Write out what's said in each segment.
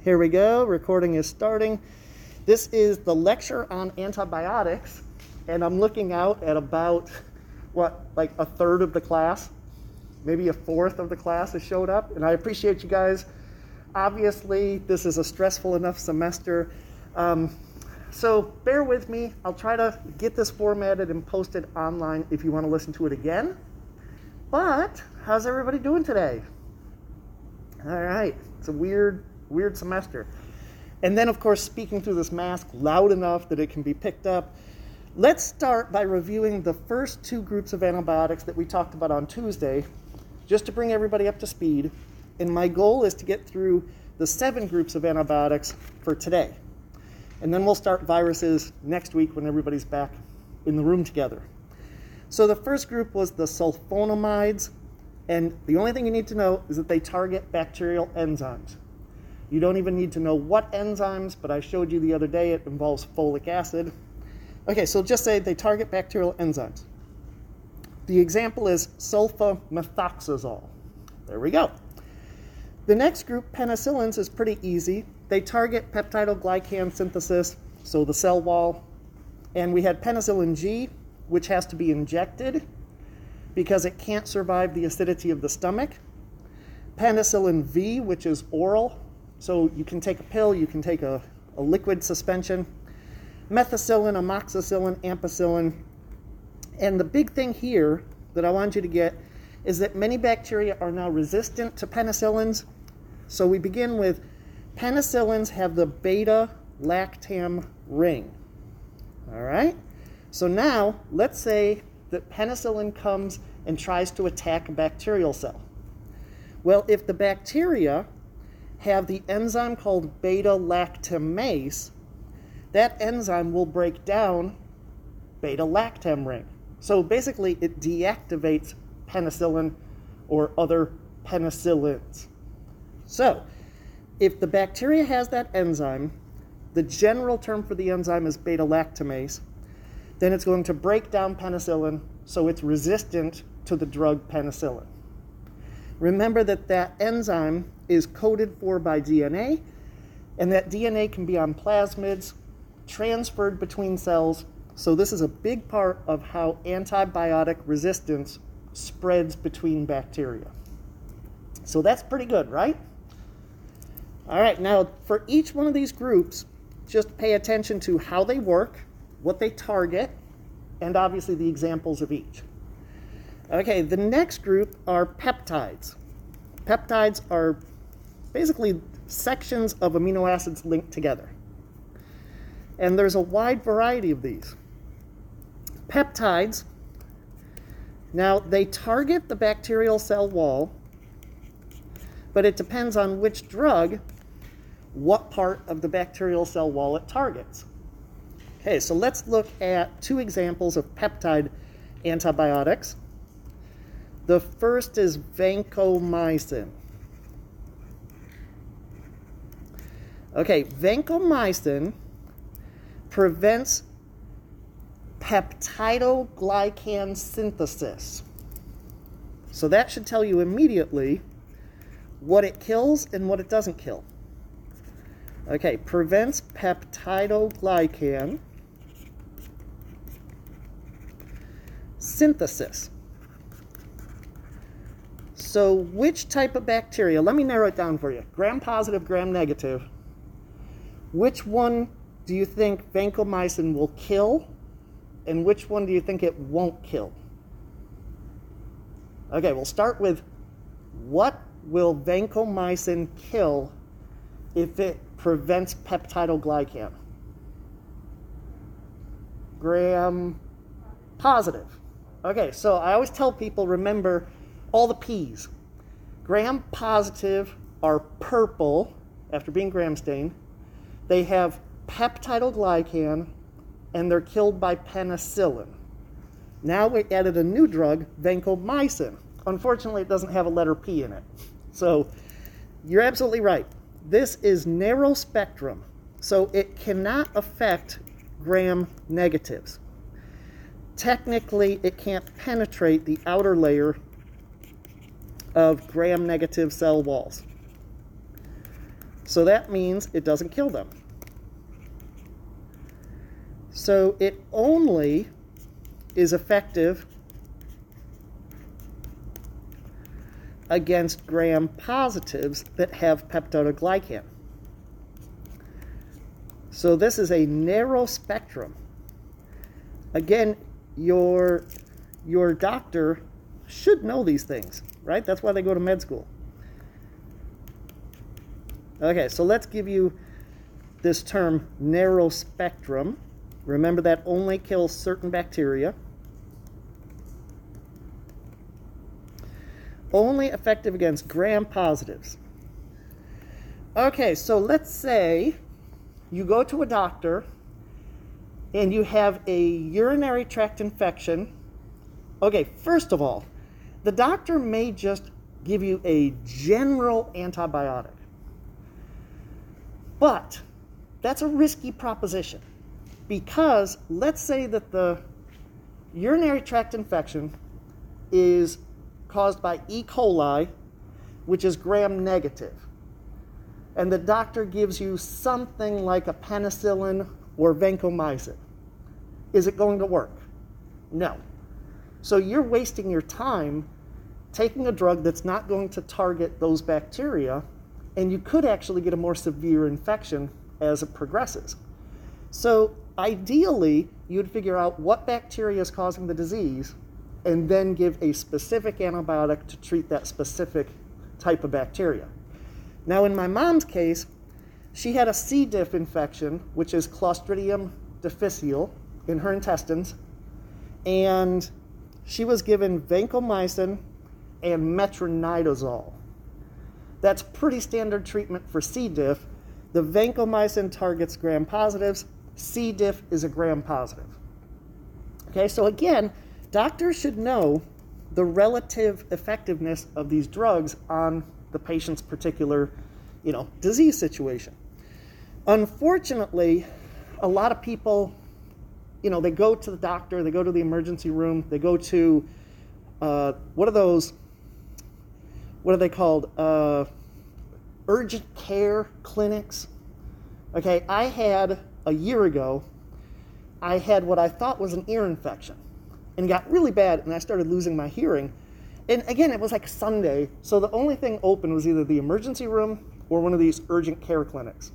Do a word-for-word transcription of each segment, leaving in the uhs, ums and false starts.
Here we go, recording is starting. This is the lecture on antibiotics, and I'm looking out at about, what, like a third of the class, maybe a fourth of the class has showed up, and I appreciate you guys. Obviously, this is a stressful enough semester, um, so bear with me. I'll try to get this formatted and posted online if you want to listen to it again. But how's everybody doing today? All right, it's a weird, weird semester. And then, of course, speaking through this mask loud enough that it can be picked up. Let's start by reviewing the first two groups of antibiotics that we talked about on Tuesday, just to bring everybody up to speed. And my goal is to get through the seven groups of antibiotics for today. And then we'll start viruses next week when everybody's back in the room together. So the first group was the sulfonamides. And the only thing you need to know is that they target bacterial enzymes. You don't even need to know what enzymes, but I showed you the other day it involves folic acid. Okay, so just say they target bacterial enzymes. The example is sulfamethoxazole. There we go. The next group, penicillins, is pretty easy. They target peptidoglycan synthesis, so the cell wall. And we had penicillin G, which has to be injected because it can't survive the acidity of the stomach. Penicillin V, which is oral, so you can take a pill, you can take a, a liquid suspension. Methicillin, amoxicillin, ampicillin. And the big thing here that I want you to get is that many bacteria are now resistant to penicillins. So we begin with penicillins have the beta-lactam ring. All right? So now, let's say that penicillin comes and tries to attack a bacterial cell. Well, if the bacteria have the enzyme called beta-lactamase, that enzyme will break down beta-lactam ring. So basically, it deactivates penicillin or other penicillins. So, if the bacteria has that enzyme, the general term for the enzyme is beta-lactamase, then it's going to break down penicillin so it's resistant to the drug penicillin. Remember that that enzyme is coded for by D N A, and that D N A can be on plasmids, transferred between cells, so this is a big part of how antibiotic resistance spreads between bacteria. So that's pretty good, right? All right, now for each one of these groups, just pay attention to how they work, what they target, and obviously the examples of each. Okay, the next group are peptides. Peptides are basically sections of amino acids linked together. And there's a wide variety of these. Peptides, now they target the bacterial cell wall, but it depends on which drug, what part of the bacterial cell wall it targets. Okay, so let's look at two examples of peptide antibiotics. The first is vancomycin. Okay, vancomycin prevents peptidoglycan synthesis. So that should tell you immediately what it kills and what it doesn't kill. Okay, prevents peptidoglycan synthesis. So which type of bacteria, let me narrow it down for you, gram-positive, gram-negative, which one do you think vancomycin will kill, and which one do you think it won't kill? Okay, we'll start with what will vancomycin kill if it prevents peptidoglycan? Gram positive. Okay, so I always tell people, remember all the P's. Gram positive are purple after being gram stained. They have peptidoglycan, and they're killed by penicillin. Now we added a new drug, vancomycin. Unfortunately, it doesn't have a letter P in it. So you're absolutely right. This is narrow spectrum, so it cannot affect gram negatives. Technically, it can't penetrate the outer layer of gram-negative cell walls. So that means it doesn't kill them. So it only is effective against gram-positives that have peptidoglycan. So this is a narrow spectrum. Again, your, your doctor should know these things, right? That's why they go to med school. Okay, so let's give you this term, narrow spectrum. Remember that only kills certain bacteria. Only effective against gram-positives. Okay, so let's say you go to a doctor and you have a urinary tract infection. Okay, first of all, the doctor may just give you a general antibiotic. But that's a risky proposition, because let's say that the urinary tract infection is caused by E. coli, which is gram-negative, and the doctor gives you something like a penicillin or vancomycin. Is it going to work? No. So you're wasting your time taking a drug that's not going to target those bacteria, and you could actually get a more severe infection as it progresses. So ideally, you'd figure out what bacteria is causing the disease and then give a specific antibiotic to treat that specific type of bacteria. Now, in my mom's case, she had a C. diff infection, which is Clostridium difficile, in her intestines, and she was given vancomycin and metronidazole. That's pretty standard treatment for C. diff. The vancomycin targets gram-positives. C. diff is a gram-positive. Okay, so again, doctors should know the relative effectiveness of these drugs on the patient's particular, you know, disease situation. Unfortunately, a lot of people, you know, they go to the doctor, they go to the emergency room, they go to, uh, what are those, what are they called? Uh, urgent care clinics. Okay, I had, a year ago, I had what I thought was an ear infection, and got really bad, and I started losing my hearing. And again, it was like Sunday, so the only thing open was either the emergency room or one of these urgent care clinics.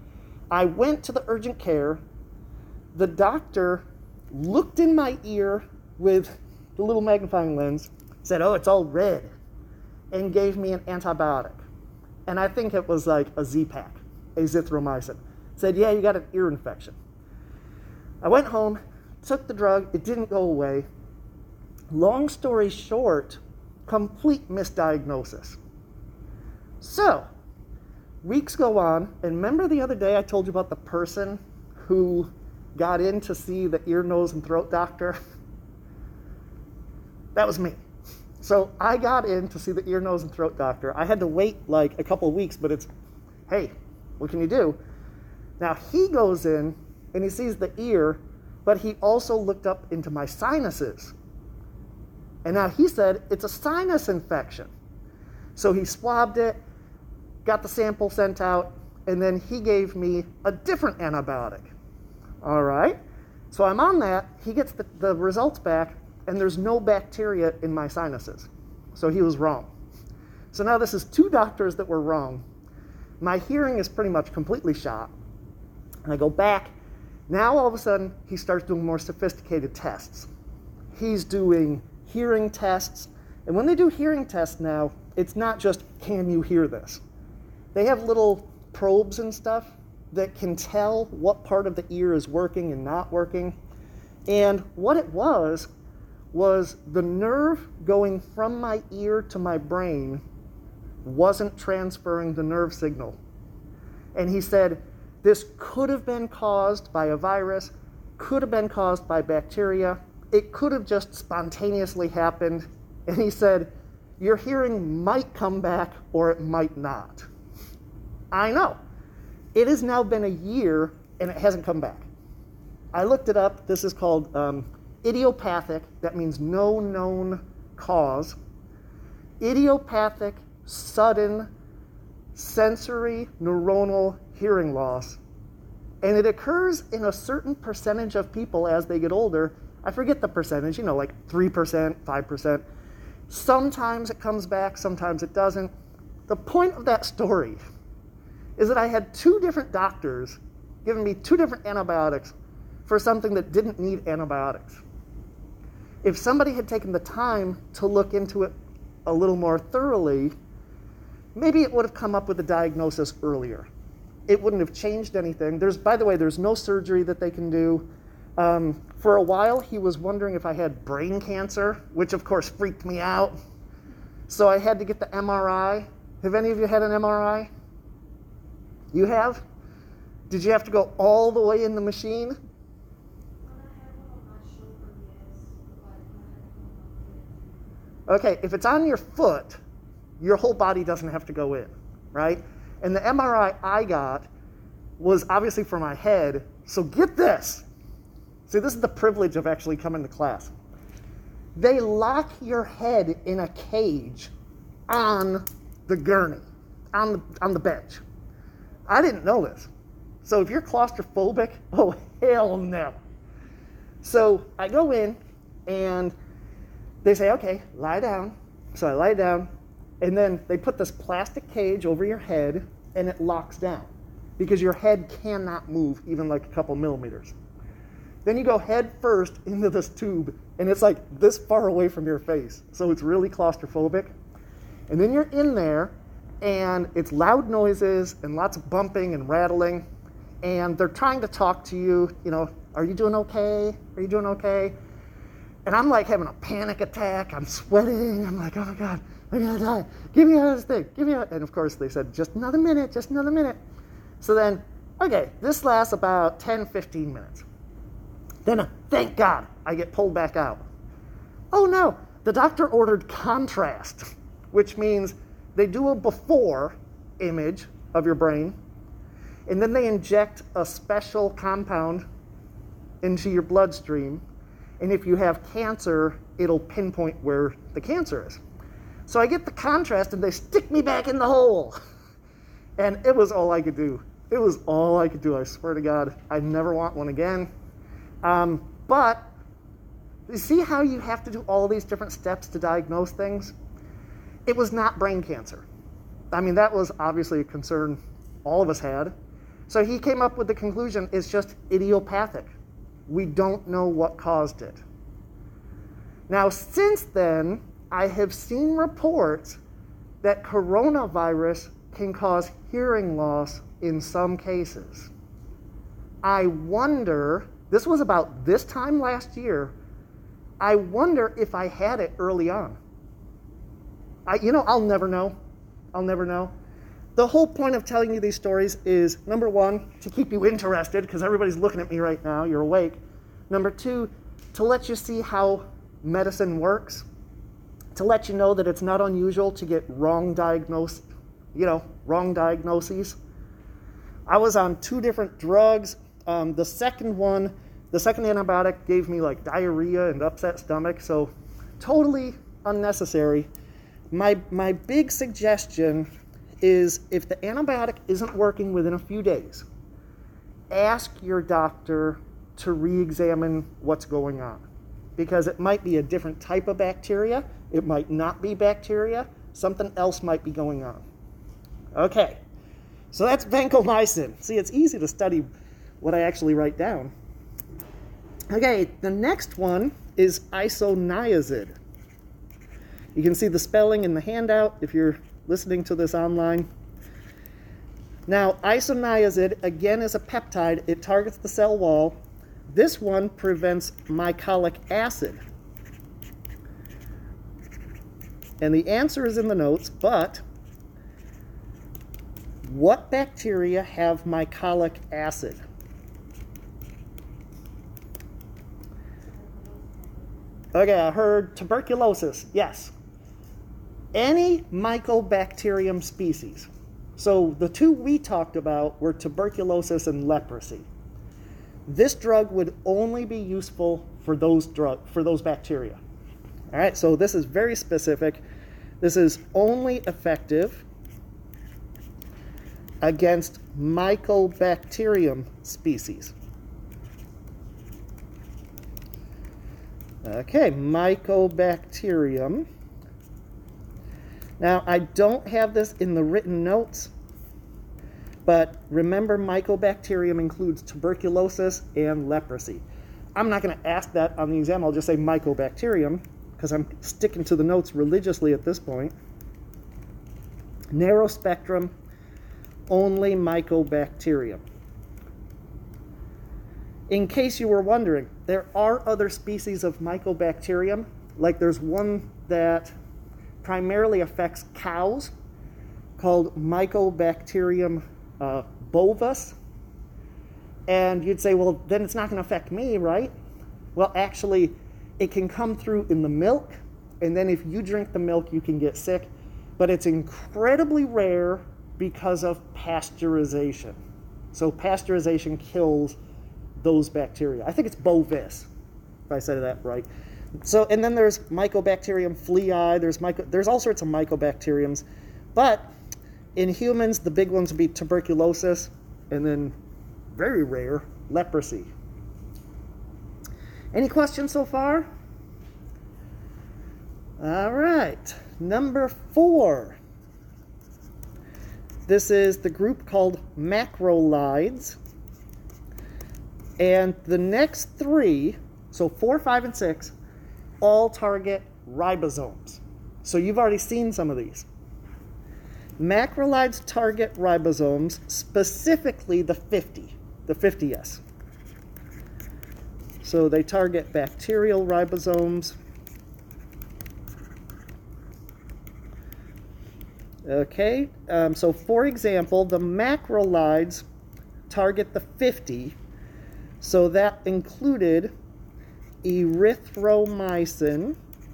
I went to the urgent care. The doctor looked in my ear with the little magnifying lens, said, "Oh, it's all red," and gave me an antibiotic. And I think it was like a Z-Pak, azithromycin. Said, "Yeah, you got an ear infection." I went home, took the drug, it didn't go away. Long story short, complete misdiagnosis. So, weeks go on, and remember the other day I told you about the person who got in to see the ear, nose, and throat doctor? That was me. So I got in to see the ear, nose, and throat doctor. I had to wait like a couple of weeks, but it's, hey, what can you do? Now he goes in and he sees the ear, but he also looked up into my sinuses. And now he said it's a sinus infection. So he swabbed it, got the sample sent out, and then he gave me a different antibiotic. All right, so I'm on that. He gets the, the results back, and there's no bacteria in my sinuses. So he was wrong. So now this is two doctors that were wrong. My hearing is pretty much completely shot. And I go back. Now all of a sudden, he starts doing more sophisticated tests. He's doing hearing tests. And when they do hearing tests now, it's not just, can you hear this? They have little probes and stuff that can tell what part of the ear is working and not working. And what it was, was the nerve going from my ear to my brain wasn't transferring the nerve signal. And he said, this could have been caused by a virus, could have been caused by bacteria, it could have just spontaneously happened. And he said, your hearing might come back or it might not. I know. It has now been a year and it hasn't come back. I looked it up. This is called um, idiopathic. That means no known cause. Idiopathic, sudden, sensory neuronal hearing loss. And it occurs in a certain percentage of people as they get older. I forget the percentage, you know, like three percent, five percent. Sometimes it comes back, sometimes it doesn't. The point of that story is that I had two different doctors giving me two different antibiotics for something that didn't need antibiotics. If somebody had taken the time to look into it a little more thoroughly, maybe it would have come up with a diagnosis earlier. It wouldn't have changed anything. There's, by the way, there's no surgery that they can do. Um, for a while, he was wondering if I had brain cancer, which of course freaked me out. So I had to get the M R I. Have any of you had an M R I? You have? Did you have to go all the way in the machine? Okay, if it's on your foot, your whole body doesn't have to go in, right? And the M R I I got was obviously for my head. So get this. See, this is the privilege of actually coming to class. They lock your head in a cage on the gurney, on the, on the bench. I didn't know this. So if you're claustrophobic, oh, hell no. So I go in and they say, okay, lie down. So I lie down, and then they put this plastic cage over your head and it locks down because your head cannot move even like a couple millimeters. Then you go head first into this tube and it's like this far away from your face. So it's really claustrophobic. And then you're in there and it's loud noises and lots of bumping and rattling. And they're trying to talk to you, you know, are you doing okay? Are you doing okay? And I'm like having a panic attack. I'm sweating. I'm like, oh my God, I'm gonna die. Get me out of this thing. Get me out. And of course they said, just another minute, just another minute. So then, okay, this lasts about ten, fifteen minutes. Then, uh, thank God, I get pulled back out. Oh no, the doctor ordered contrast, which means they do a before image of your brain, and then they inject a special compound into your bloodstream. And if you have cancer, it'll pinpoint where the cancer is. So I get the contrast and they stick me back in the hole. And it was all I could do. It was all I could do, I swear to God. I never want one again. Um, but you see how you have to do all these different steps to diagnose things? It was not brain cancer. I mean, that was obviously a concern all of us had. So he came up with the conclusion it's just idiopathic. We don't know what caused it. Now, since then, I have seen reports that coronavirus can cause hearing loss in some cases. I wonder, this was about this time last year, I wonder if I had it early on. I, you know, I'll never know. I'll never know. The whole point of telling you these stories is, number one, to keep you interested, because everybody's looking at me right now, you're awake. Number two, to let you see how medicine works, to let you know that it's not unusual to get wrong diagnosed, you know, wrong diagnoses. I was on two different drugs. Um, the second one, the second antibiotic gave me like diarrhea and upset stomach, so totally unnecessary. My, my big suggestion is if the antibiotic isn't working within a few days, ask your doctor to re-examine what's going on, because it might be a different type of bacteria, it might not be bacteria, something else might be going on. Okay, so that's vancomycin. See, it's easy to study what I actually write down. Okay, the next one is isoniazid. You can see the spelling in the handout if you're listening to this online. Now, isoniazid, again, is a peptide. It targets the cell wall. This one prevents mycolic acid. And the answer is in the notes, but what bacteria have mycolic acid? Okay, I heard tuberculosis. Yes. Any mycobacterium species. So the two we talked about were tuberculosis and leprosy. This drug would only be useful for those drug for those bacteria. All right, so this is very specific. This is only effective against Mycobacterium species. Okay, Mycobacterium. Now, I don't have this in the written notes, but remember, Mycobacterium includes tuberculosis and leprosy. I'm not going to ask that on the exam. I'll just say Mycobacterium, because I'm sticking to the notes religiously at this point. Narrow spectrum, only Mycobacterium. In case you were wondering, there are other species of Mycobacterium. Like there's one that primarily affects cows called Mycobacterium uh, bovis. And you'd say, well, then it's not going to affect me, right? Well, actually, it can come through in the milk, and then if you drink the milk, you can get sick. But it's incredibly rare because of pasteurization. So pasteurization kills those bacteria. I think it's bovis, if I said that right. So, and then there's Mycobacterium flea, there's, myco, there's all sorts of Mycobacteriums. But in humans, the big ones would be tuberculosis, and then very rare, leprosy. Any questions so far? All right, number four. This is the group called macrolides. And the next three, so four, five, and six, all target ribosomes. So you've already seen some of these. Macrolides target ribosomes, specifically the fifty, the fifty S. So they target bacterial ribosomes. Okay, um, so for example, the macrolides target the fifty, so that included erythromycin,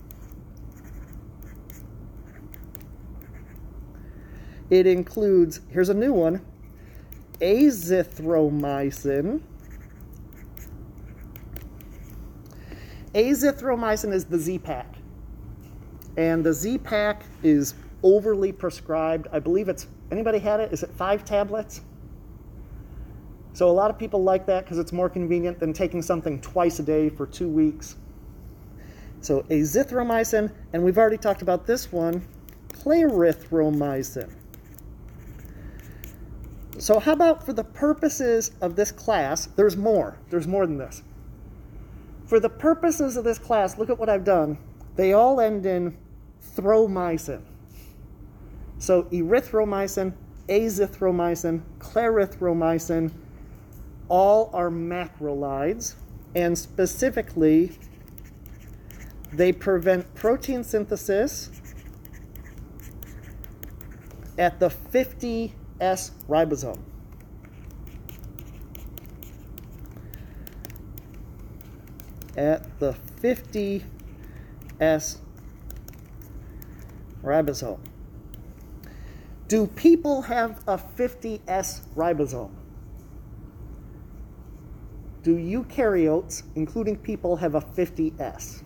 it includes, here's a new one, azithromycin. Azithromycin is the Z-Pak, and the Z-Pak is overly prescribed. I believe it's, anybody had it? Is it five tablets? So a lot of people like that because it's more convenient than taking something twice a day for two weeks. So azithromycin, and we've already talked about this one, clarithromycin. So how about for the purposes of this class, there's more, there's more than this. For the purposes of this class, look at what I've done. They all end in thromycin. So erythromycin, azithromycin, clarithromycin, all are macrolides, and specifically, they prevent protein synthesis at the fifty S ribosome. At the fifty S ribosome. Do people have a fifty S ribosome? Do eukaryotes, including people, have a fifty S?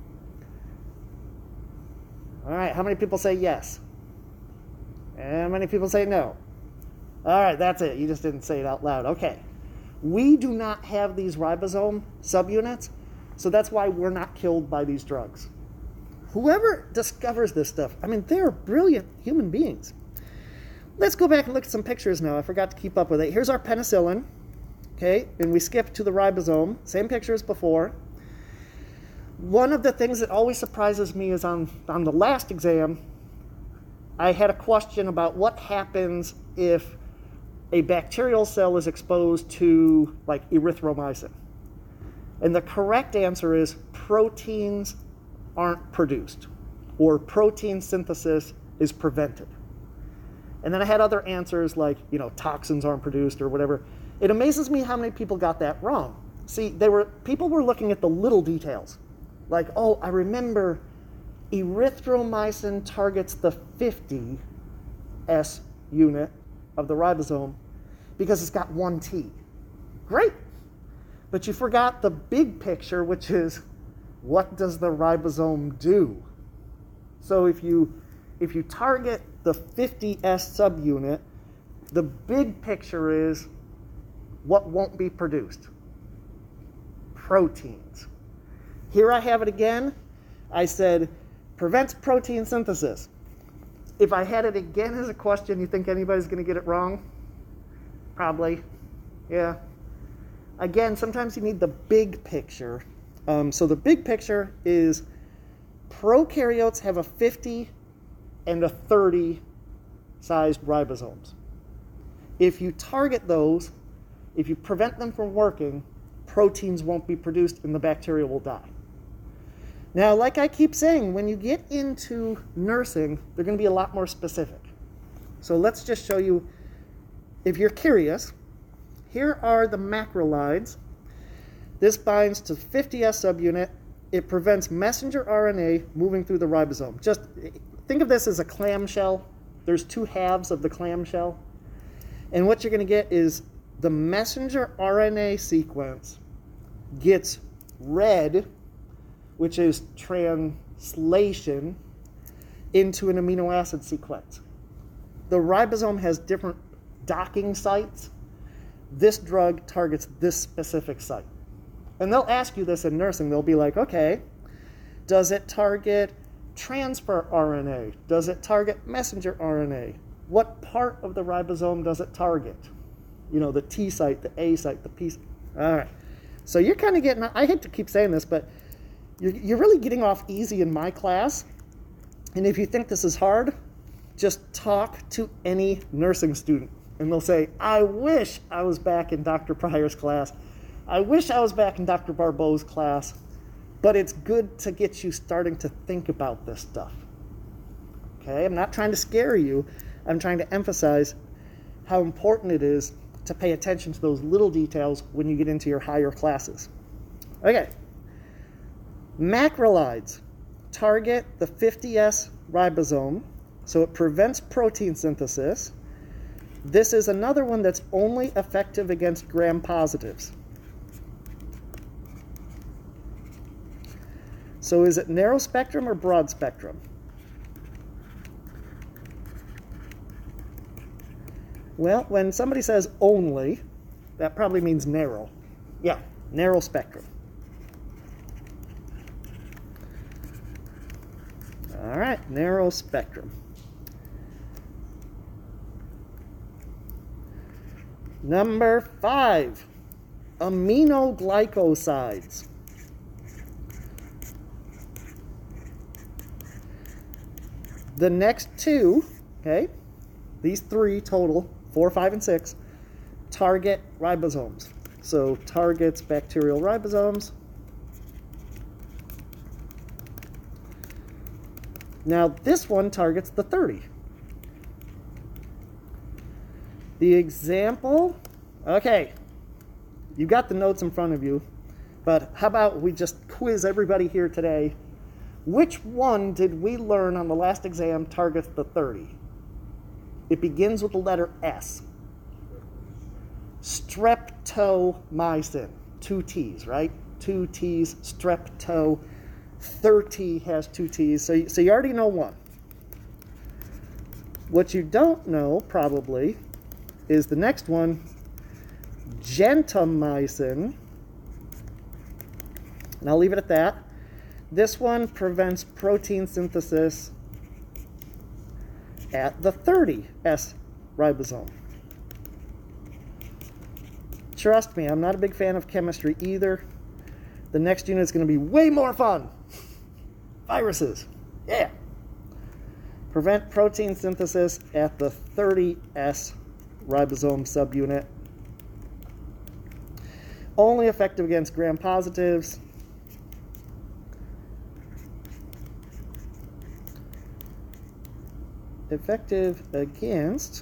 All right, how many people say yes? And how many people say no? All right, that's it. You just didn't say it out loud. Okay. We do not have these ribosome subunits, so that's why we're not killed by these drugs. Whoever discovers this stuff, I mean, they're brilliant human beings. Let's go back and look at some pictures now. I forgot to keep up with it. Here's our penicillin. Okay, and we skip to the ribosome. Same picture as before. One of the things that always surprises me is on, on the last exam, I had a question about what happens if a bacterial cell is exposed to like erythromycin. And the correct answer is proteins aren't produced, or protein synthesis is prevented. And then I had other answers like, you know, toxins aren't produced or whatever. It amazes me how many people got that wrong. See, they were people were looking at the little details. Like, oh, I remember erythromycin targets the fifty S unit of the ribosome because it's got one T. Great. But you forgot the big picture, which is what does the ribosome do? So if you if you target the fifty S subunit, The big picture is what won't be produced. Proteins. Here I have it again. I said, prevents protein synthesis. If I had it again as a question, you think anybody's going to get it wrong? Probably. Yeah. Again, sometimes you need the big picture. Um, so the big picture is prokaryotes have a fifty and a thirty sized ribosomes. If you target those, if you prevent them from working, proteins won't be produced and the bacteria will die. Now, like I keep saying, when you get into nursing, they're going to be a lot more specific. So let's just show you, if you're curious, here are the macrolides. This binds to fifty S subunit. It prevents messenger R N A moving through the ribosome. Just think of this as a clamshell. There's two halves of the clamshell. And what you're going to get is the messenger R N A sequence gets read, which is translation, into an amino acid sequence. The ribosome has different docking sites. This drug targets this specific site. And they'll ask you this in nursing. They'll be like, okay, does it target transfer R N A? Does it target messenger R N A? What part of the ribosome does it target? You know, the T site, the A site, the P site. All right. So you're kind of getting, I hate to keep saying this, but you're, you're really getting off easy in my class. And if you think this is hard, just talk to any nursing student. And they'll say, I wish I was back in Doctor Pryor's class. I wish I was back in Doctor Barbeau's class. But it's good to get you starting to think about this stuff. Okay, I'm not trying to scare you. I'm trying to emphasize how important it is to pay attention to those little details when you get into your higher classes. Okay, macrolides target the fifty S ribosome, so it prevents protein synthesis. This is another one that's only effective against gram-positives. So is it narrow spectrum or broad spectrum? Well, when somebody says only, that probably means narrow. Yeah, narrow spectrum. All right, narrow spectrum. Number five, aminoglycosides. The next two, okay, these three total, four, five, and six, target ribosomes. So targets bacterial ribosomes. Now this one targets the thirty. The example, okay, you got the notes in front of you, but how about we just quiz everybody here today. Which one did we learn on the last exam targets the thirty? It begins with the letter S. Streptomycin. Two T's, right? Two T's, strepto. thirty has two T's, so you, so you already know one. What you don't know, probably, is the next one, gentamicin. And I'll leave it at that. This one prevents protein synthesis at the thirty S ribosome. Trust me, I'm not a big fan of chemistry either. The next unit is going to be way more fun. Viruses. Yeah. Prevent protein synthesis at the thirty S ribosome subunit. Only effective against gram-positives. Effective against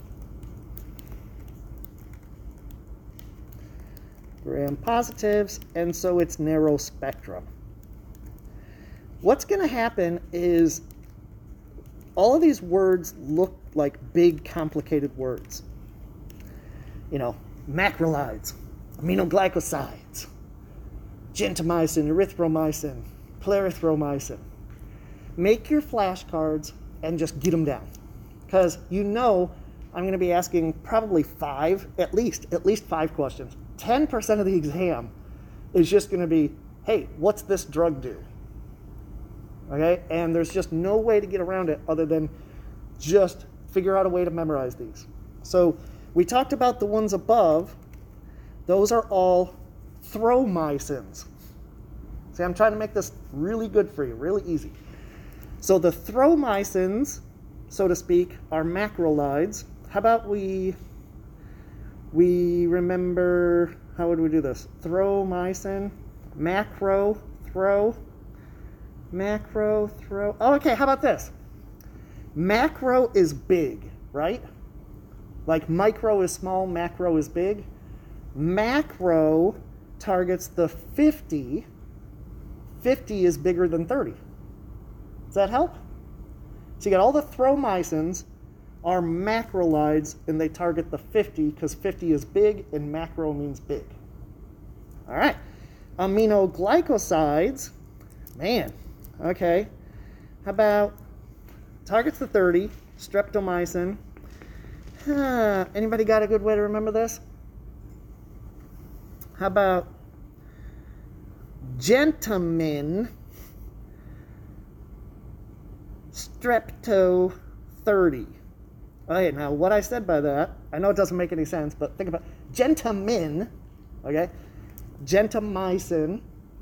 gram-positives, and so it's narrow spectrum. What's going to happen is all of these words look like big, complicated words. You know, macrolides, aminoglycosides, gentamicin, erythromycin, clarithromycin. Make your flashcards and just get them down. Because you know I'm going to be asking probably five, at least, at least five questions. ten percent of the exam is just going to be, hey, what's this drug do? Okay, and there's just no way to get around it other than just figure out a way to memorize these. So we talked about the ones above. Those are all thromycins. See, I'm trying to make this really good for you, really easy. So the thromycins, so to speak, are macrolides. How about we, we remember, how would we do this? Thromycin, macro, throw, macro, throw. Oh, okay, how about this? Macro is big, right? Like micro is small, macro is big. Macro targets the fifty. fifty is bigger than thirty. Does that help? So you got all the thromycins are macrolides, and they target the fifty because fifty is big and macro means big. All right. Aminoglycosides, man, okay. How about targets the thirty, streptomycin. Huh. Anybody got a good way to remember this? How about gentamin, strepto thirty. Okay, now what I said by that, I know it doesn't make any sense, but think about gentamin, okay? Gentamicin,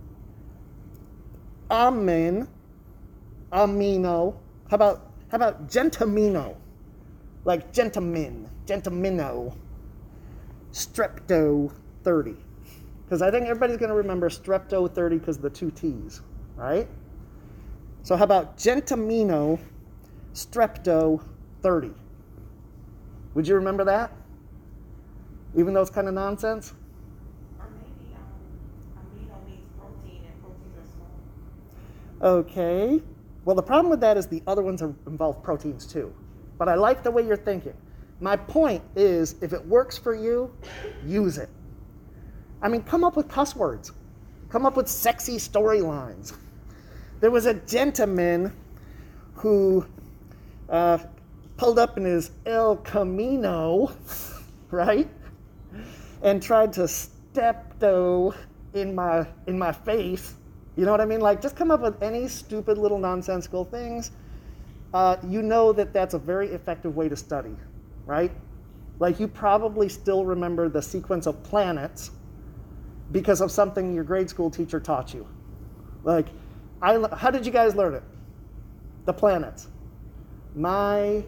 amin, amino. How about how about gentamino? Like gentamin, gentamino, strepto thirty. Because I think everybody's going to remember strepto thirty because of the two T's, right? So how about gentamino, strepto thirty? Would you remember that? Even though it's kind of nonsense? Or maybe um, amino means protein, and proteins are small. Okay. Well, the problem with that is the other ones are, involve proteins too. But I like the way you're thinking. My point is, if it works for you, use it. I mean, come up with cuss words. Come up with sexy storylines. There was a gentleman who uh, pulled up in his El Camino, right? And tried to stepto in my in my face. You know what I mean? Like, just come up with any stupid little nonsensical things. Uh, you know that that's a very effective way to study, right? Like, you probably still remember the sequence of planets because of something your grade school teacher taught you. Like, I, how did you guys learn it? The planets. My,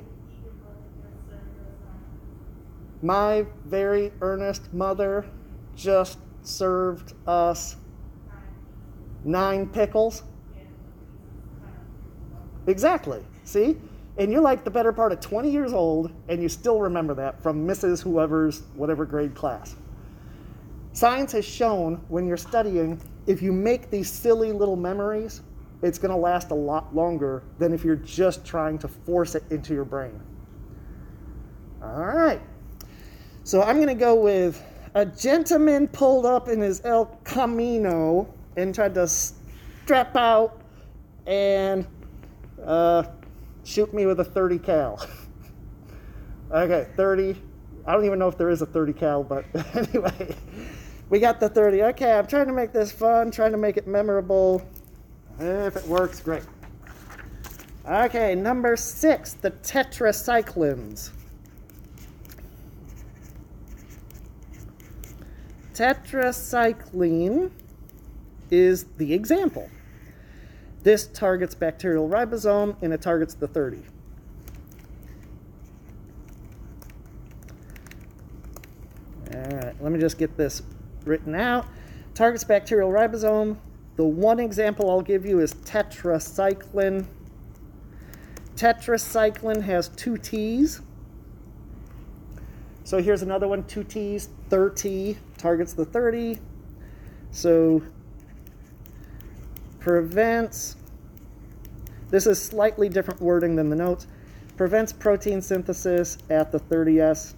my very earnest mother just served us nine pickles. Exactly. See? And you're like the better part of twenty years old, and you still remember that from Missus Whoever's whatever grade class. Science has shown when you're studying, if you make these silly little memories, it's going to last a lot longer than if you're just trying to force it into your brain. All right. So I'm going to go with a gentleman pulled up in his El Camino and tried to strap out and uh, shoot me with a thirty cal. Okay, thirty. I don't even know if there is a thirty cal, but anyway, we got the thirty. Okay, I'm trying to make this fun, trying to make it memorable. If it works, great. Okay, number six, the tetracyclines. Tetracycline is the example. This targets bacterial ribosome, and it targets the thirty. All right, let me just get this written out. Targets bacterial ribosome. The one example I'll give you is tetracycline. Tetracycline has two T's. So here's another one, two T's, thirty, targets the thirty. So prevents, this is slightly different wording than the notes, prevents protein synthesis at the thirty S.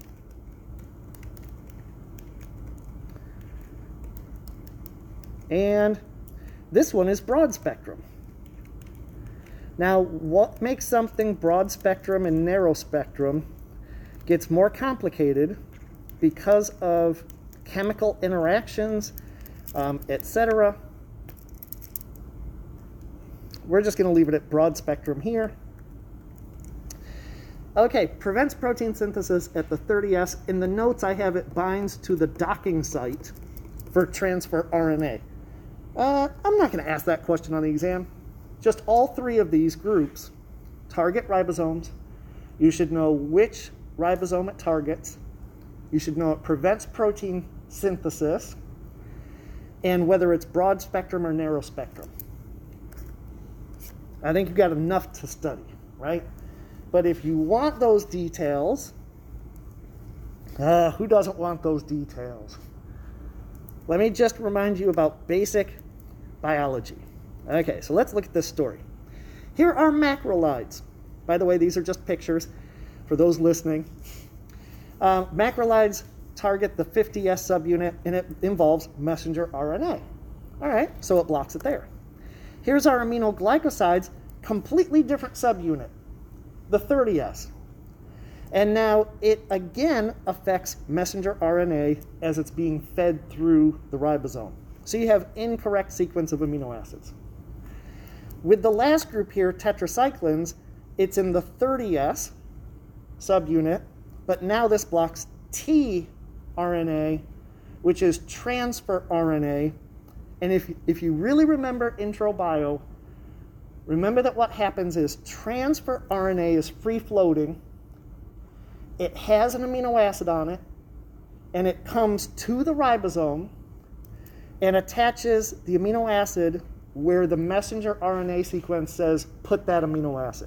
And this one is broad spectrum. Now, what makes something broad spectrum and narrow spectrum? gets more complicated because of chemical interactions, um, et cetera. We're just going to leave it at broad spectrum here. Okay, prevents protein synthesis at the thirty S. In the notes, I have it binds to the docking site for transfer R N A. Uh, I'm not going to ask that question on the exam. Just all three of these groups target ribosomes. You should know which ribosome it targets. You should know it prevents protein synthesis, and whether it's broad spectrum or narrow spectrum. I think you've got enough to study, right? But if you want those details, uh, who doesn't want those details? Let me just remind you about basic biology. Okay, so let's look at this story. Here are macrolides. By the way, these are just pictures for those listening. Uh, macrolides target the fifty S subunit, and it involves messenger R N A. All right, so it blocks it there. Here's our aminoglycosides, completely different subunit, the thirty S. And now it again affects messenger R N A as it's being fed through the ribosome. So you have incorrect sequence of amino acids. With the last group here, tetracyclines, it's in the thirty S subunit, but now this blocks tRNA, which is transfer R N A. And if, if you really remember intro bio, remember that what happens is transfer R N A is free-floating. It has an amino acid on it, and it comes to the ribosome and attaches the amino acid where the messenger R N A sequence says, put that amino acid.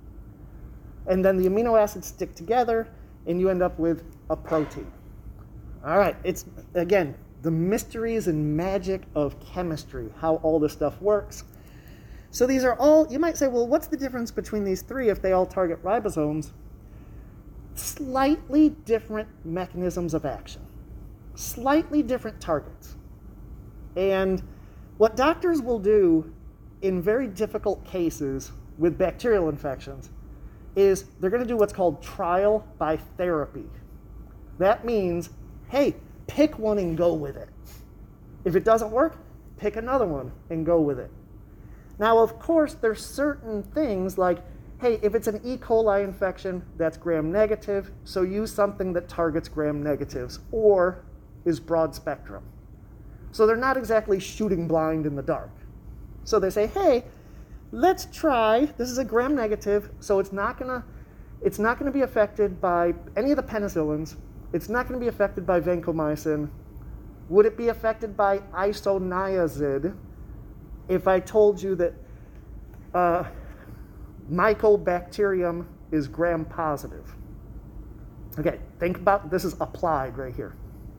And then the amino acids stick together, and you end up with a protein. All right, it's, again, the mysteries and magic of chemistry, how all this stuff works. So these are all, you might say, well, what's the difference between these three if they all target ribosomes? Slightly different mechanisms of action, slightly different targets. And what doctors will do in very difficult cases with bacterial infections is they're going to do what's called trial by therapy. That means, hey, pick one and go with it. If it doesn't work, pick another one and go with it. Now, of course, there's certain things like, hey, if it's an E. coli infection, that's gram-negative, so use something that targets gram-negatives or is broad spectrum. So they're not exactly shooting blind in the dark. So they say, hey, let's try, this is a gram-negative, so it's not gonna, it's not gonna be affected by any of the penicillins. It's not gonna be affected by vancomycin. Would it be affected by isoniazid if I told you that uh, Mycobacterium is gram-positive? Okay, think about, this is applied right here.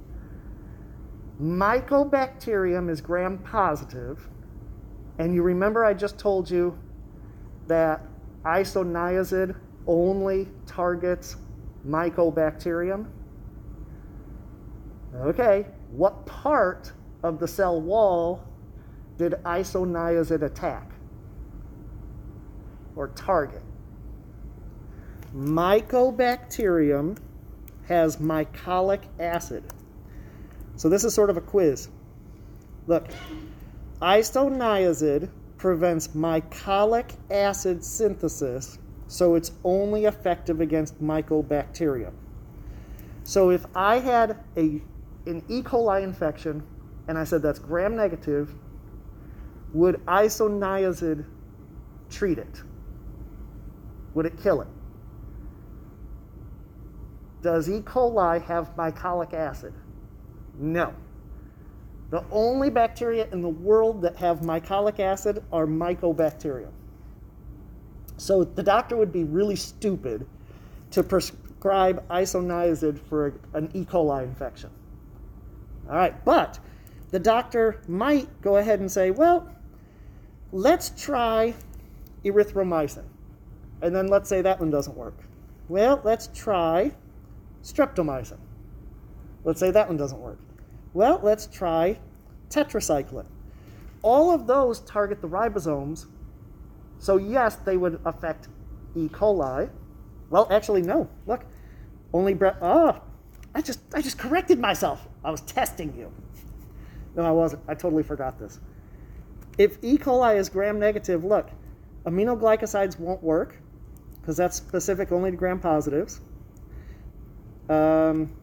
Mycobacterium is gram-positive, and you remember I just told you that isoniazid only targets Mycobacterium? Okay, what part of the cell wall did isoniazid attack or target? Mycobacterium has mycolic acid. So this is sort of a quiz. Look, isoniazid prevents mycolic acid synthesis, so it's only effective against Mycobacterium. So if I had a, an E. coli infection and I said that's gram-negative, would isoniazid treat it? Would it kill it? Does E. coli have mycolic acid? No. The only bacteria in the world that have mycolic acid are Mycobacterium. So the doctor would be really stupid to prescribe isoniazid for an E. coli infection. All right, but the doctor might go ahead and say, well, let's try erythromycin. And then let's say that one doesn't work. Well, let's try streptomycin. Let's say that one doesn't work. Well, let's try tetracycline. All of those target the ribosomes. So yes, they would affect E. coli. Well, actually, no. Look, only bre- oh, I just I just corrected myself. I was testing you. No, I wasn't. I totally forgot this. If E. coli is gram-negative, look, aminoglycosides won't work because that's specific only to gram-positives. Um,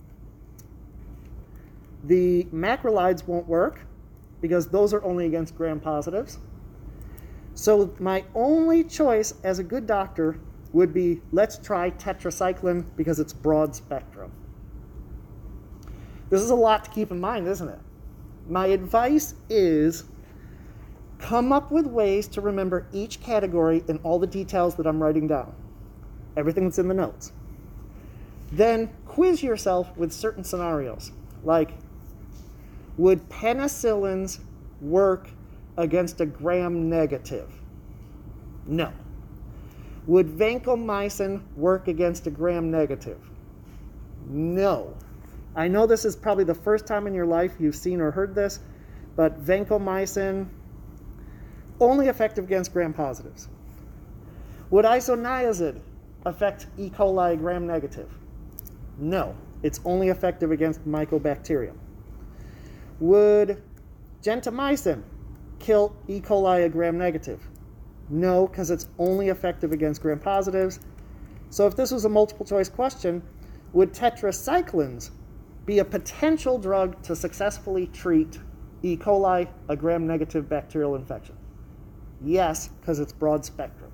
the macrolides won't work because those are only against gram-positives. So my only choice as a good doctor would be, let's try tetracycline because it's broad spectrum. This is a lot to keep in mind, isn't it? My advice is come up with ways to remember each category and all the details that I'm writing down. Everything that's in the notes. Then quiz yourself with certain scenarios, like, would penicillins work against a gram-negative? No. Would vancomycin work against a gram-negative? No. I know this is probably the first time in your life you've seen or heard this, but vancomycin, only effective against gram-positives. Would isoniazid affect E. coli gram-negative? No. It's only effective against mycobacterium. Would gentamicin kill E. coli gram-negative? No, because it's only effective against gram-positives. So if this was a multiple choice question, would tetracyclines be a potential drug to successfully treat E. coli, a gram-negative bacterial infection? Yes, because it's broad spectrum.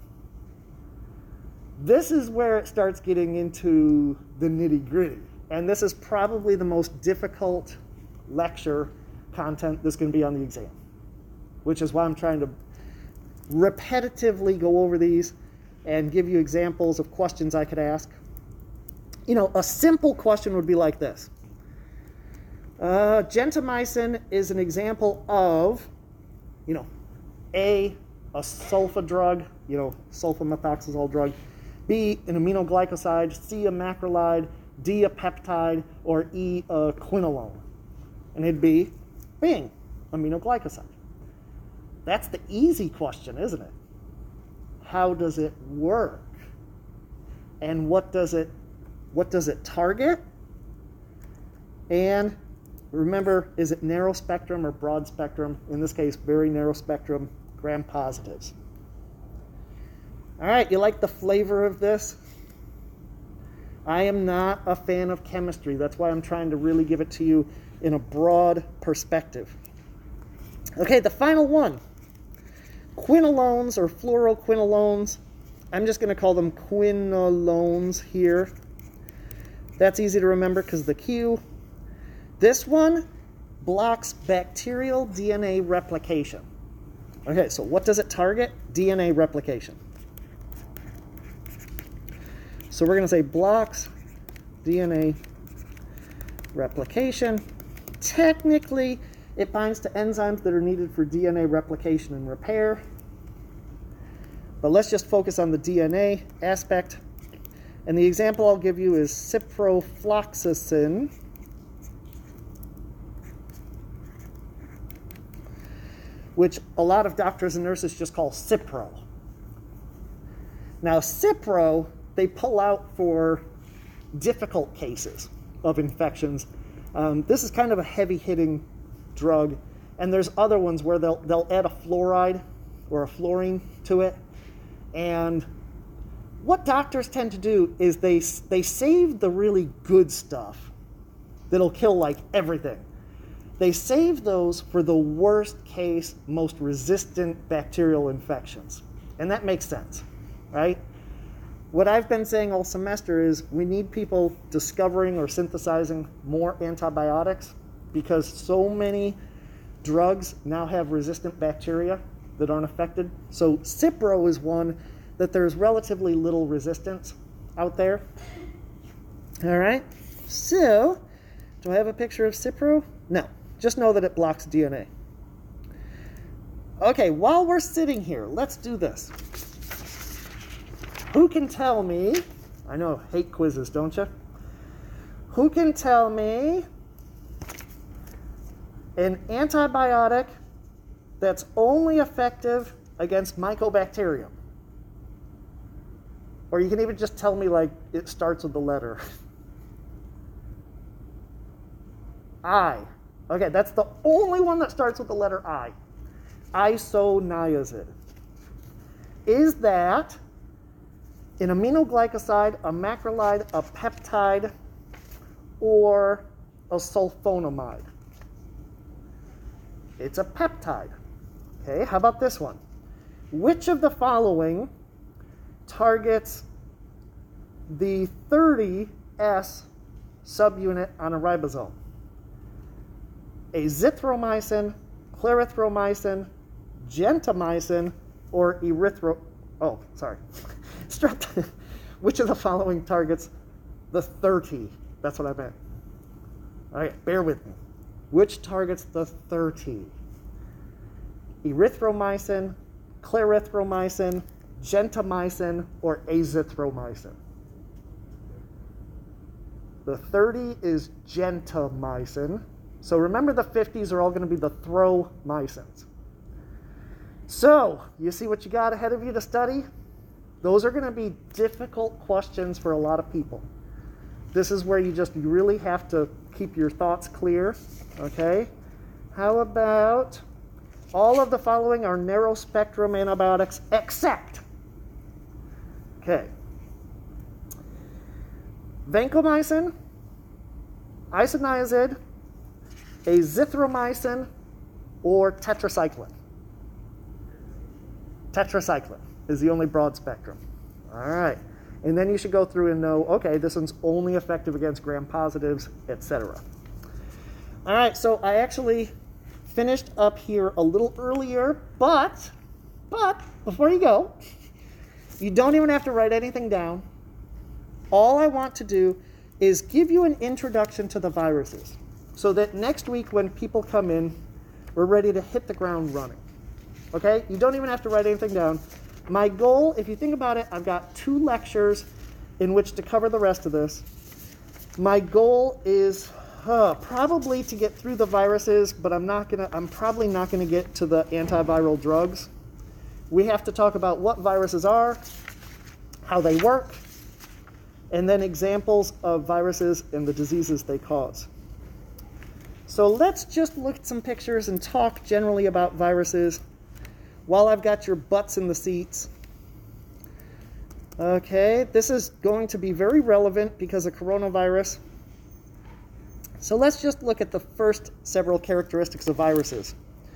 This is where it starts getting into the nitty-gritty. And this is probably the most difficult lecture content that's going to be on the exam, which is why I'm trying to repetitively go over these and give you examples of questions I could ask. You know, a simple question would be like this. Uh, gentamicin is an example of, you know, A, a sulfa drug, you know, sulfamethoxazole drug, B, an aminoglycoside, C, a macrolide, D, a peptide, or E, a quinolone. And it'd be, bing, aminoglycoside. That's the easy question, isn't it? How does it work? And what does it, what does it target? And remember, is it narrow spectrum or broad spectrum? In this case, very narrow spectrum, gram-positives. All right, you like the flavor of this? I am not a fan of chemistry. That's why I'm trying to really give it to you in a broad perspective. Okay, the final one. Quinolones or fluoroquinolones. I'm just going to call them quinolones here. That's easy to remember because the Q. This one blocks bacterial D N A replication. Okay, so what does it target? D N A replication. So we're going to say blocks D N A replication. Technically, it binds to enzymes that are needed for D N A replication and repair. But let's just focus on the D N A aspect. And the example I'll give you is ciprofloxacin. Which a lot of doctors and nurses just call Cipro. Now, Cipro, they pull out for difficult cases of infections. Um, this is kind of a heavy-hitting drug, and there's other ones where they'll, they'll add a fluoride or a fluorine to it. And what doctors tend to do is they, they save the really good stuff that'll kill like everything. They save those for the worst case, most resistant bacterial infections. And that makes sense, right? What I've been saying all semester is we need people discovering or synthesizing more antibiotics because so many drugs now have resistant bacteria that aren't affected. So Cipro is one that there's relatively little resistance out there. All right, so do I have a picture of Cipro? No. Just know that it blocks D N A. Okay, while we're sitting here, let's do this. Who can tell me, I know, hate quizzes, don't you? Who can tell me an antibiotic that's only effective against Mycobacterium? Or you can even just tell me, like, it starts with the letter. I. Okay, that's the only one that starts with the letter I. Isoniazid. Is that an aminoglycoside, a macrolide, a peptide, or a sulfonamide? It's a peptide. Okay, how about this one? Which of the following targets the thirty S subunit on a ribosome? Azithromycin, clarithromycin, gentamicin, or erythro... Oh, sorry. Strep... Which of the following targets the thirty? That's what I meant. All right, bear with me. Which targets the thirty? Erythromycin, clarithromycin, gentamicin, or azithromycin? The thirty is gentamicin. So remember, the fifties are all going to be the thromycins. So, you see what you got ahead of you to study? Those are going to be difficult questions for a lot of people. This is where you just you really have to keep your thoughts clear, okay? How about all of the following are narrow spectrum antibiotics except, okay, vancomycin, isoniazid, azithromycin, or tetracycline? Tetracycline is the only broad spectrum. All right. And then you should go through and know, okay, this one's only effective against gram-positives, et cetera. All right, so I actually finished up here a little earlier, but, but, before you go, you don't even have to write anything down. All I want to do is give you an introduction to the viruses so that next week when people come in, we're ready to hit the ground running. Okay? You don't even have to write anything down. My goal, if you think about it, I've got two lectures in which to cover the rest of this. My goal is uh, probably to get through the viruses, but I'm not gonna, I'm probably not gonna get to the antiviral drugs. We have to talk about what viruses are, how they work, and then examples of viruses and the diseases they cause. So let's just look at some pictures and talk generally about viruses while I've got your butts in the seats. Okay, this is going to be very relevant because of coronavirus. So let's just look at the first several characteristics of viruses.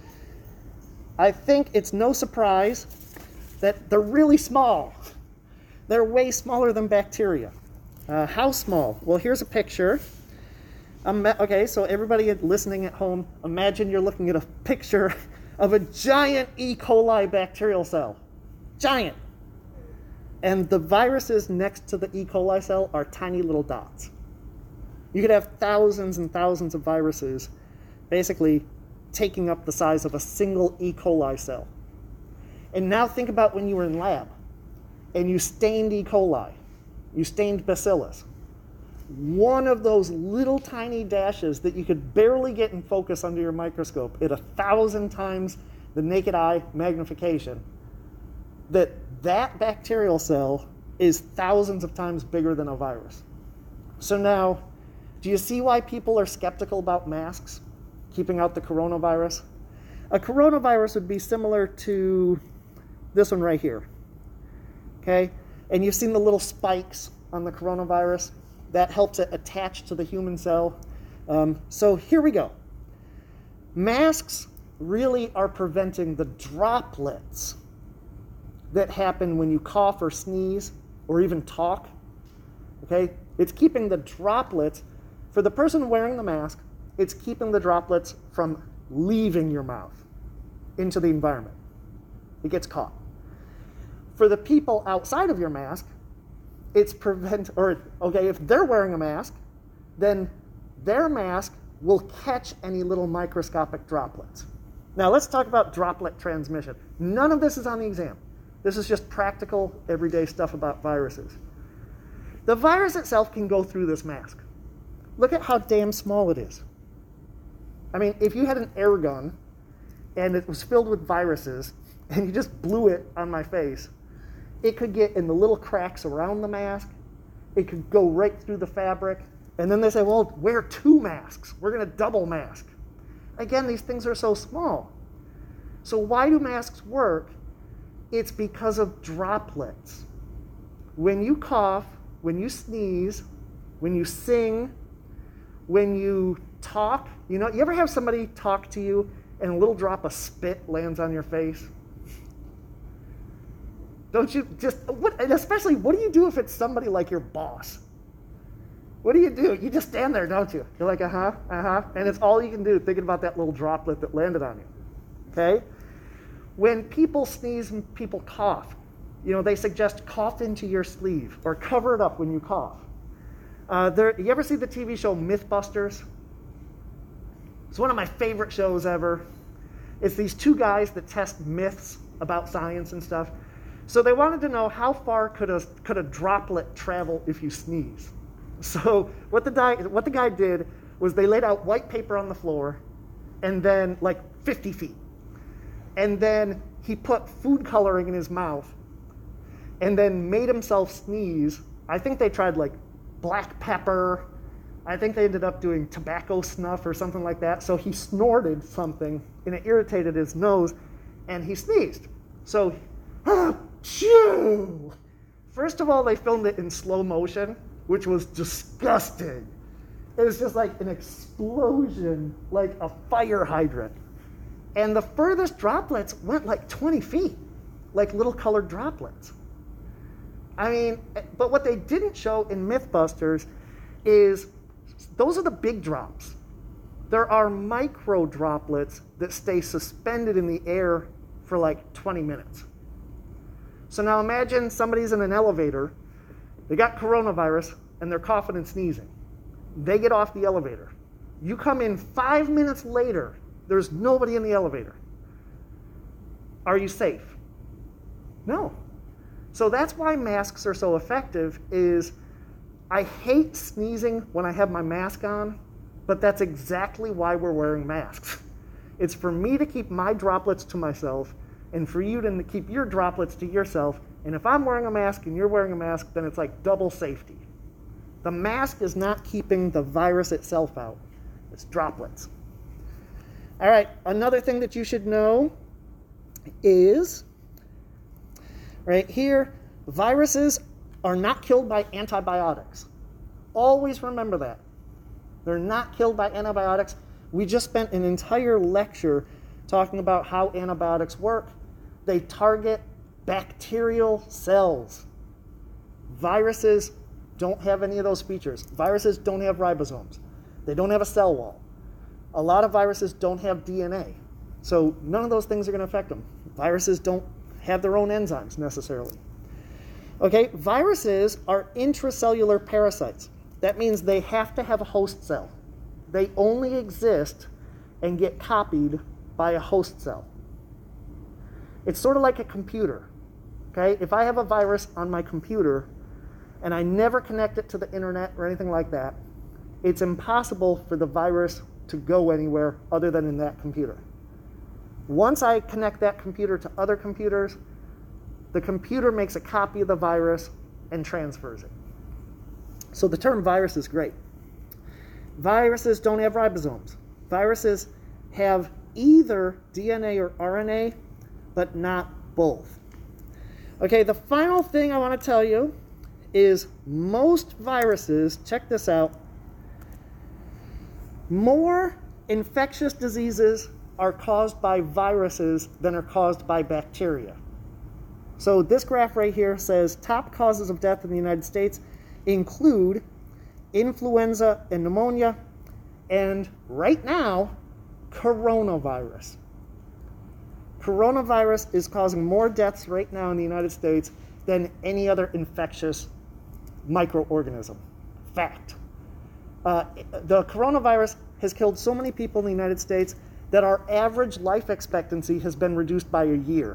I think it's no surprise that they're really small. They're way smaller than bacteria. Uh, how small? Well, here's a picture. Um, okay, so everybody listening at home, imagine you're looking at a picture of a giant E. coli bacterial cell. Giant. And the viruses next to the E. coli cell are tiny little dots. You could have thousands and thousands of viruses basically taking up the size of a single E. coli cell. And now think about when you were in lab and you stained E. coli, you stained bacillus. One of those little tiny dashes that you could barely get in focus under your microscope at a thousand times the naked eye magnification, that that bacterial cell is thousands of times bigger than a virus. So now, do you see why people are skeptical about masks, keeping out the coronavirus? A coronavirus would be similar to this one right here, okay? And you've seen the little spikes on the coronavirus. That helps it attach to the human cell. Um, so here we go. Masks really are preventing the droplets that happen when you cough or sneeze or even talk. Okay? It's keeping the droplets, for the person wearing the mask, it's keeping the droplets from leaving your mouth into the environment. It gets caught. For the people outside of your mask, it's prevent, or okay, if they're wearing a mask, then their mask will catch any little microscopic droplets. Now let's talk about droplet transmission. None of this is on the exam. This is just practical, everyday stuff about viruses. The virus itself can go through this mask. Look at how damn small it is. I mean, if you had an air gun and it was filled with viruses and you just blew it on my face, it could get in the little cracks around the mask. It could go right through the fabric. And then they say, well, wear two masks. We're going to double mask. Again, these things are so small. So why do masks work? It's because of droplets. When you cough, when you sneeze, when you sing, when you talk, you know, you ever have somebody talk to you and a little drop of spit lands on your face? Don't you just, what, and especially, what do you do if it's somebody like your boss? What do you do? You just stand there, don't you? You're like, uh-huh, uh-huh. And it's all you can do, thinking about that little droplet that landed on you. Okay? When people sneeze and people cough, you know, they suggest cough into your sleeve or cover it up when you cough. Uh, there, you ever see the T V show Mythbusters? It's one of my favorite shows ever. It's these two guys that test myths about science and stuff. So they wanted to know how far could a, could a droplet travel if you sneeze. So what the, guy, what the guy did was they laid out white paper on the floor and then like fifty feet. And then he put food coloring in his mouth and then made himself sneeze. I think they tried like black pepper. I think they ended up doing tobacco snuff or something like that. So he snorted something and it irritated his nose and he sneezed. So, achoo! First of all, they filmed it in slow motion, which was disgusting. It was just like an explosion, like a fire hydrant. And the furthest droplets went like twenty feet, like little colored droplets. I mean, but what they didn't show in Mythbusters is those are the big drops. There are micro droplets that stay suspended in the air for like twenty minutes. So now imagine somebody's in an elevator, they got coronavirus, and they're coughing and sneezing. They get off the elevator. You come in five minutes later, there's nobody in the elevator. Are you safe? No. So that's why masks are so effective is I hate sneezing when I have my mask on, but that's exactly why we're wearing masks. It's for me to keep my droplets to myself and for you to keep your droplets to yourself. And if I'm wearing a mask and you're wearing a mask, then it's like double safety. The mask is not keeping the virus itself out. It's droplets. All right, another thing that you should know is, right here, viruses are not killed by antibiotics. Always remember that. They're not killed by antibiotics. We just spent an entire lecture talking about how antibiotics work. They target bacterial cells. Viruses don't have any of those features. Viruses don't have ribosomes. They don't have a cell wall. A lot of viruses don't have D N A. So none of those things are going to affect them. Viruses don't have their own enzymes necessarily. Okay, viruses are intracellular parasites. That means they have to have a host cell. They only exist and get copied by a host cell. It's sort of like a computer. Okay, if I have a virus on my computer and I never connect it to the internet or anything like that, it's impossible for the virus to go anywhere other than in that computer. Once I connect that computer to other computers, the computer makes a copy of the virus and transfers it. So the term virus is great. Viruses don't have ribosomes. Viruses have either D N A or R N A, but not both. Okay, the final thing I want to tell you is most viruses, check this out, more infectious diseases are caused by viruses than are caused by bacteria. So this graph right here says top causes of death in the United States include influenza and pneumonia, and right now, coronavirus. Coronavirus is causing more deaths right now in the United States than any other infectious microorganism. Fact. Uh, the coronavirus has killed so many people in the United States that our average life expectancy has been reduced by a year.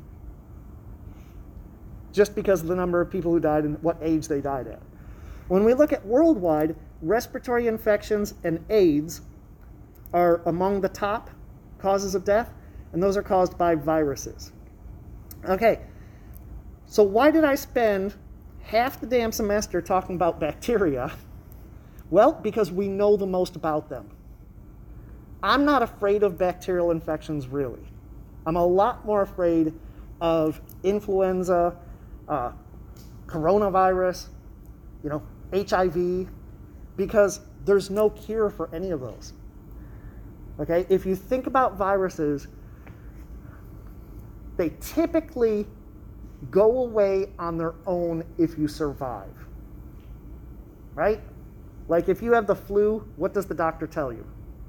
Just because of the number of people who died and what age they died at. When we look at worldwide, respiratory infections and AIDS are among the top causes of death, and those are caused by viruses. Okay, so why did I spend half the damn semester talking about bacteria Well, because we know the most about them. I'm not afraid of bacterial infections, really. I'm a lot more afraid of influenza, uh, coronavirus, you know, H I V, because there's no cure for any of those. Okay, if you think about viruses, they typically go away on their own if you survive, right? Like if you have the flu, what does the doctor tell you?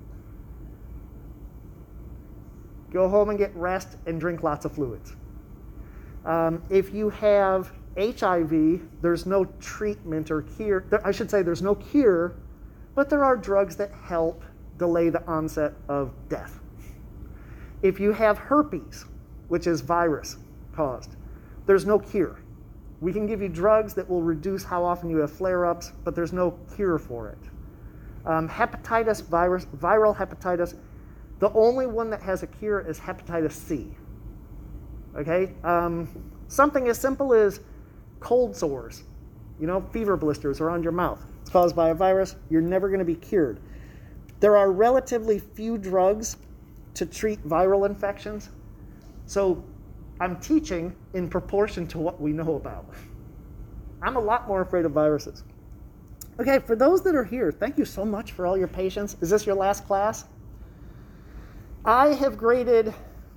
Go home and get rest and drink lots of fluids. Um, if you have H I V, there's no treatment or cure. There, I should say there's no cure, but there are drugs that help delay the onset of death. If you have herpes, which is virus caused, there's no cure. We can give you drugs that will reduce how often you have flare-ups, but there's no cure for it. Um, hepatitis virus, viral hepatitis, the only one that has a cure is hepatitis C. Okay? Um, something as simple as cold sores, you know, fever blisters around your mouth. It's caused by a virus. You're never going to be cured. There are relatively few drugs to treat viral infections. So I'm teaching in proportion to what we know about. I'm a lot more afraid of viruses. Okay, for those that are here, thank you so much for all your patience. Is this your last class? I have graded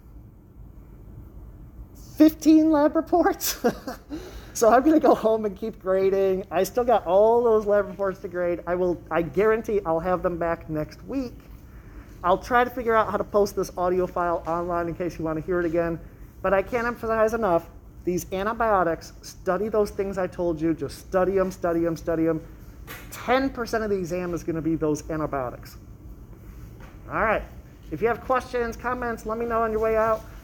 fifteen lab reports. So I'm going to go home and keep grading. I still got all those lab reports to grade. I will. I guarantee I'll have them back next week. I'll try to figure out how to post this audio file online in case you want to hear it again. But I can't emphasize enough, these antibiotics, study those things I told you. Just study them, study them, study them. ten percent of the exam is going to be those antibiotics. All right. If you have questions, comments, let me know on your way out.